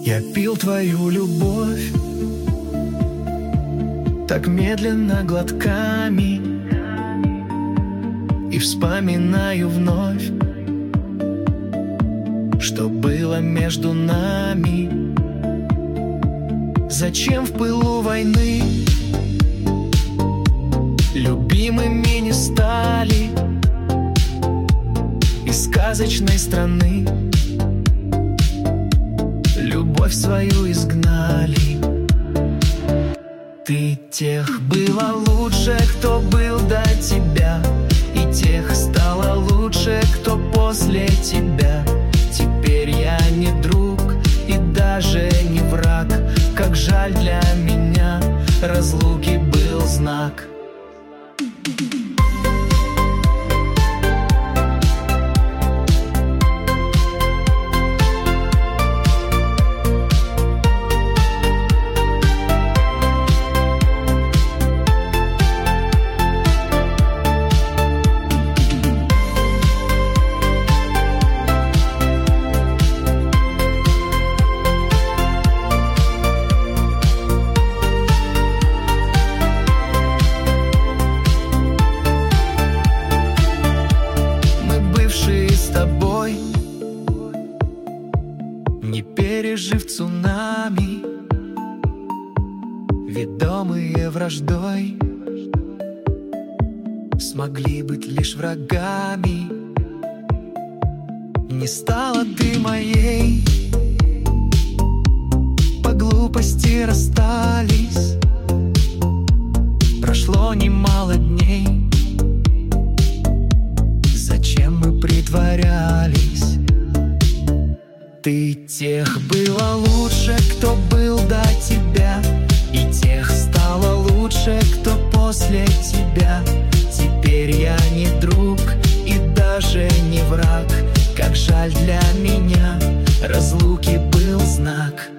Я пил твою любовь так медленно глотками и вспоминаю вновь, что было между нами. Зачем в пылу войны любимыми не стали из сказочной страны? Любовь свою изгнали. Ты тех было лучше, кто был до тебя, и тех стало лучше, кто после тебя. Теперь я не друг и даже не враг. Как жаль, для меня разлуки был знак. Не пережив цунами, ведомые враждой, смогли быть лишь врагами. Не стала ты моей, по глупости расстались. Прошло немало дней, зачем мы притворялись? Ты тех было лучше, кто был до тебя, и тех стало лучше, кто после тебя. Теперь я не друг и даже не враг. Как жаль, для меня разлуки был знак.